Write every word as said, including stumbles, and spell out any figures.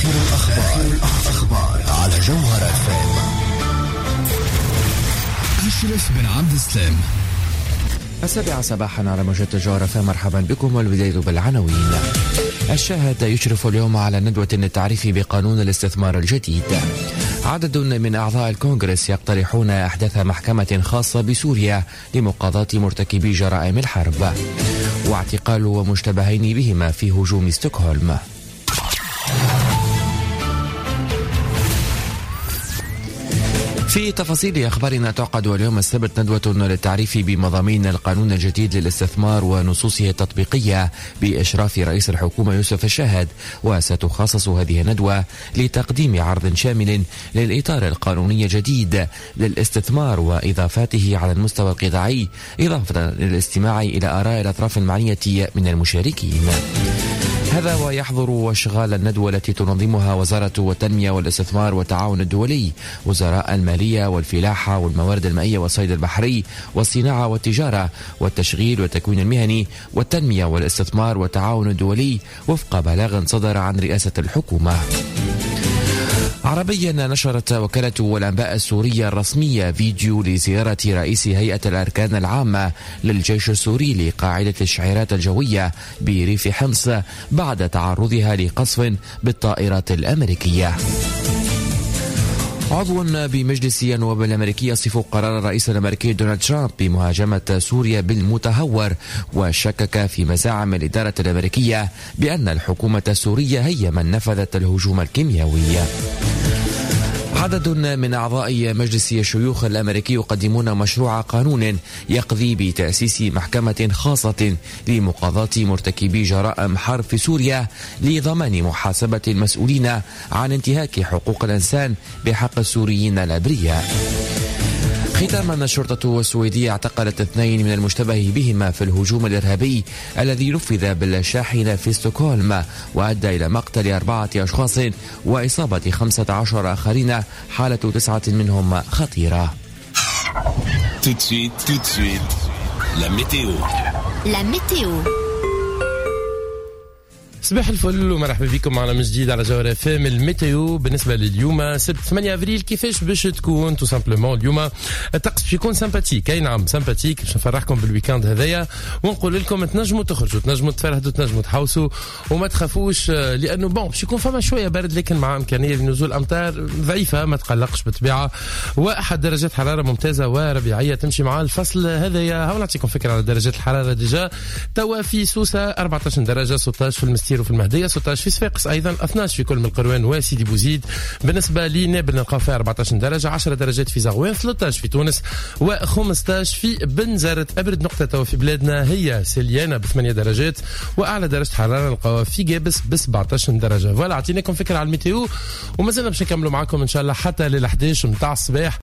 آخر الأخبار, الأخبار على جوهر اف ام. أشرف بن عبد السلام. السابعة صباحا على موجة جوهر اف ام. مرحبا بكم والبداية بالعناوين. الشاهد يشرف اليوم على ندوة للتعريف بقانون الاستثمار الجديد. عدد من أعضاء الكونغرس يقترحون أحداث محكمة خاصة بسوريا لمقاضاة مرتكبي جرائم الحرب. واعتقال ومشتبهين بهما في هجوم ستوكهولم. في تفاصيل أخبارنا، تعقد اليوم السبت ندوة للتعريف بمضامين القانون الجديد للاستثمار ونصوصه التطبيقية بإشراف رئيس الحكومة يوسف الشاهد، وستخصص هذه الندوة لتقديم عرض شامل للإطار القانوني الجديد للاستثمار وإضافاته على المستوى القطاعي، إضافة للاستماع إلى آراء الأطراف المعنية من المشاركين. هذا ويحضر أشغال الندوة التي تنظمها وزارة التنمية والاستثمار والتعاون الدولي، وزراء المالية والفلاحة والموارد المائية والصيد البحري والصناعة والتجارة والتشغيل والتكوين المهني والتنمية والاستثمار والتعاون الدولي، وفق بلاغ صدر عن رئاسة الحكومة. عربيا، نشرت وكالة الأنباء السورية الرسمية فيديو لزيارة رئيس هيئة الأركان العامة للجيش السوري لقاعدة الشعيرات الجوية بريف حمص بعد تعرضها لقصف بالطائرات الأمريكية. عضو بمجلس النواب الأمريكي يصف قرار الرئيس الأمريكي دونالد ترامب بمهاجمة سوريا بالمتهور، وشكك في مزاعم الإدارة الأمريكية بأن الحكومة السورية هي من نفذت الهجوم الكيميائي. عدد من أعضاء مجلس الشيوخ الأمريكي يقدمون مشروع قانون يقضي بتأسيس محكمة خاصة لمقاضاة مرتكبي جرائم حرب في سوريا لضمان محاسبة المسؤولين عن انتهاك حقوق الإنسان بحق السوريين الأبرياء. ختاما، الشرطة السويدية اعتقلت اثنين من المشتبه بهما في الهجوم الإرهابي الذي نفذ بالشاحنة في ستوكهولم وأدى إلى مقتل أربعة أشخاص وإصابة خمسة عشر آخرين، حالة تسعة منهم خطيرة. Tout de suite, tout de suite, la météo. La météo. صباح الفل ومرحبا بكم معنا من جديد على جوهر اف ام. الميتيو بالنسبه لليوم سبت ثمانية افريل كيفاش باش تكون؟ تو سامبلومون اليوم الطقس باش يكون سامباتيك، اي نعم سامباتيك، باش نفرحكم بالويكاند هذايا ونقول لكم تنجموا تخرجوا، تنجموا تفرهدوا، تنجموا تحوسوا وما تخافوش، لانه بون باش يكون فما شويه برد لكن مع امكانيه لنزول امطار ضعيفه، ما تقلقش بالطبيعه، واحد درجات حراره ممتازه وربيعيه تمشي مع الفصل هذايا. هاو نعطيكم فكره على درجات الحراره ديجا. توا في سوسه أربعة عشر درجه، ستة عشر في المستير وفي المهديه، ستة عشر في صفاقس، ايضا اثني عشر في كل من القروان وسيدي بوزيد. بالنسبه لنابل نلقاو فيها أربعة عشر درجه، عشرة درجات في زغوان، ثلاثة عشر في تونس وخمسة عشر في بنزرت. ابرد نقطه توا في بلادنا هي سليانه بثمانية درجات، واعلى درجه حراره نلقاوها في جابس ب سبعة عشر درجه. فوالا، اعطيناكم فكره على الميتيو ومازلنا باش نكملوا معكم ان شاء الله حتى لل إحدى عشر متاع الصباح.